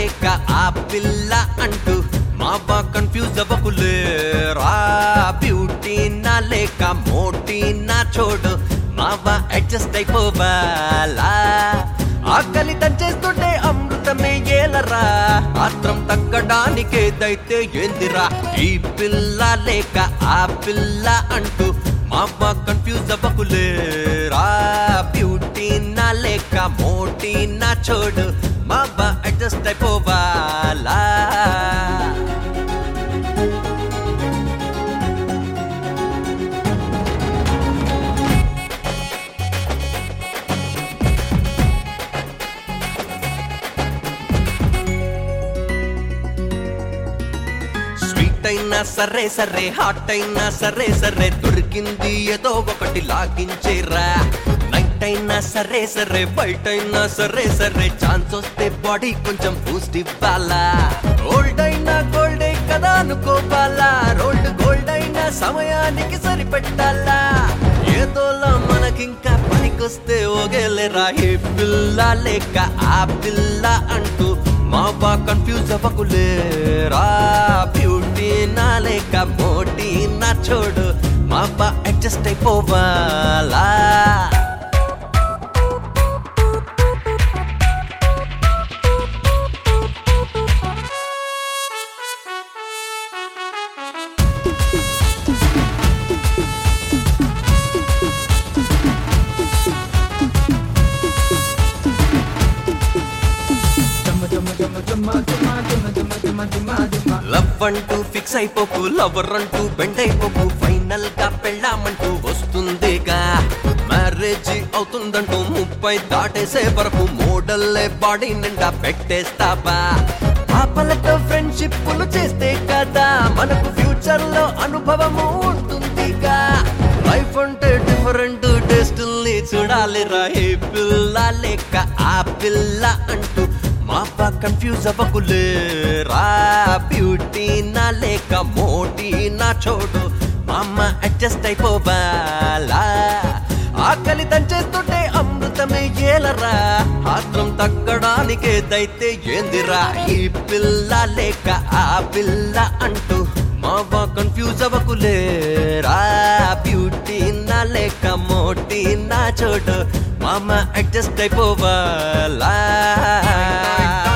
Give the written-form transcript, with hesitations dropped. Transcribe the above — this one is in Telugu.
లేక ఆ పిల్ల అంటూ మావా కన్ఫ్యూజ్ అవ్వకులేరా బ్యూటీ నా లేక మోటీ నా చోడు మావా అడ్జస్ట్ అయిపోవాలా ఆకలి దంచేస్తుంటే అమృతమే ఏలరా ఆత్రం తగ్గడానికేదైతే ఏందిరా ఈ పిల్ల లేక ఆ పిల్ల అంటూ మావా కన్ఫ్యూజ్ అవ్వకులేరా బ్యూటీ నా లేక మోటీ నా చోడు మావా అడ్జస్ట్ అయిపోవాలా అయినా సరే సరే హాట్ అయినా సరే సరే దొరికింది ఏదో ఒకటి లాగించేరా నైట్ అయినా సరే సరే బయట అయినా సరే సరే ఛాన్స్ వస్తే బాడీ కొంచెం బూస్ట్ ఇవ్వాలా ఓల్డ్ అయినా గోల్డే కదా అనుకోవాలా రోల్డ్ గోల్డ్ అయినా సమయానికి సరిపెట్టాలా ఏదోలా మనకింకా పనికొస్తే ఓగేలేరా ఏ పిల్ల లేక ఆ పిల్ల అంటూ మావా కన్ఫ్యూజ్ అవ్వకులేరా బ్యూటీ నా లేక మోటీ నా చోడు మావా అడ్జస్ట్ అయిపోవాలా లవ్ అంటూ ఫిక్స్ అయిపోకు లవర్ అంటూ బెండ్ అయిపోకు ఫైనల్ గా పెళ్ళామంటూ వస్తుందిగా మ్యారేజ్ అవుతుందంటూ 30 దాటేసే వరకు మోడల్లే బాడీ నిండా పెట్టేస్తావా పాపలతో ఫ్రెండ్షిప్లు చేస్తే కదా మనకు ఫ్యూచర్ లో అనుభవము ఉంటుందిగా లైఫ్ అంటే డిఫరెంట్ టేస్టుల్ని చూడాలిరా ఏ పిల్ల లేక ఆ పిల్ల అంటూ మావా కన్ఫ్యూజ్ అవ్వకులేరా బ్యూటీ నా లేక మోటీ నా చోడు మామ అడ్జస్ట్ అయిపోవాలా ఆకలి దంచేస్తుంటే అమృతమే ఏలరా ఆత్రం తగ్గడానికేదైతే ఏందిరా ఈ పిల్ల లేక ఆ పిల్ల అంటూ మావా కన్ఫ్యూజ్ అవ్వకులేరా బ్యూటీ నా లేక మోటీ నా చోడు మామ అడ్జస్ట్ అయిపోవాలా